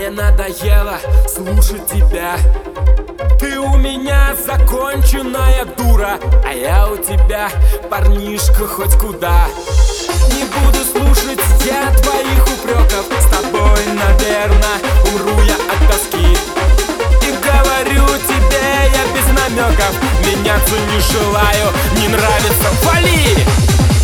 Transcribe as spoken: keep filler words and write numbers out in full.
Мне надоело слушать тебя. Ты у меня законченная дура, а я у тебя парнишка хоть куда. Не буду слушать я твоих упреков, с тобой, наверное, умру я от тоски. И говорю тебе я без намеков, меняться не желаю, не нравится, вали!